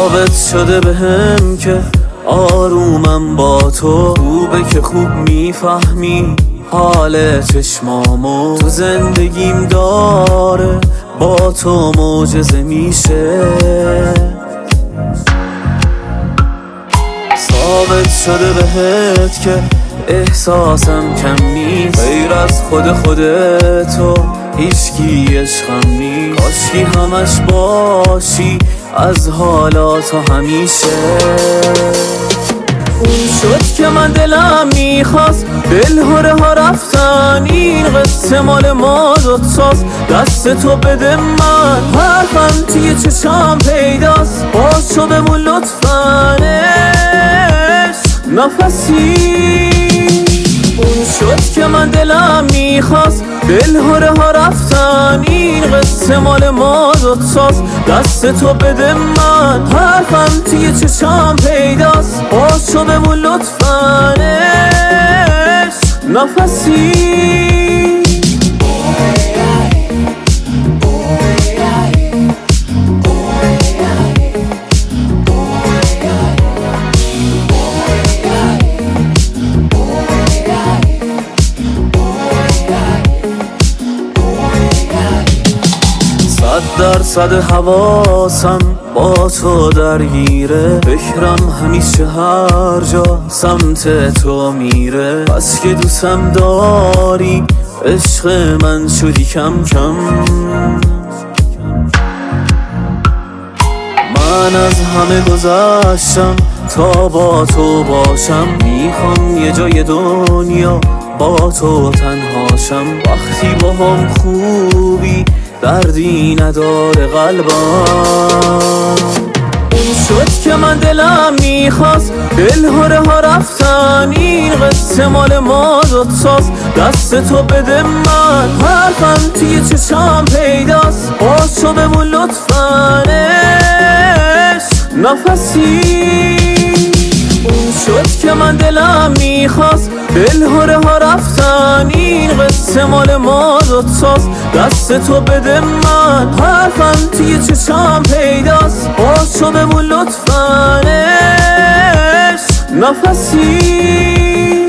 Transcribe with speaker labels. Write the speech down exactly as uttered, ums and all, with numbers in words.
Speaker 1: ثابت شده بهم که آرومم با تو. خوبه که خوب میفهمی حال چشمامو، تو زندگیم داره با تو معجزه میشه. ثابت شده بهت که احساسم کم نیست، غیر از خود خودتو هیچکی عشقم نیست. کاشکی همش باشی از حالا تا همیشه. اون شد که من دلم میخواست، دل هره ها رفتن، این قصه مال ما دوتاست. دست تو بده من، حرفم توی چشم پیداست. باشو بمون لطفاً نفسی. اون شد که من دلم میخواست، دل هره ها رفتن، این قصه مال ما دوتاست. دست تو بده من، حرفم توی چشم پیداست. باشو بمون لطفاً نفسی. صد درصد حواسم با تو درگیره، فکرم همیشه هر جا سمت تو میره. بس که دوستم داری عشق من شدی کم کم. من از همه گذشتم تا با تو باشم، میخوام یه جای دنیا با تو تنهاشم. وقتی با هم خوبی دردی نداره قلبم. اون شد که من دلم میخواست، دل هره ها رفتن، این قصه مال ما دوتاست. دست تو بده من، حرفم توی چشم پیداست. باشو بمون لطفاً نفسی. اون شد که من دلم میخواست، دل هره ها رفتن، این قصه مال ما دوتاست. دست تو بده من، حرفم توی چشم پیداست. باشو بمون لطفاً نفسی.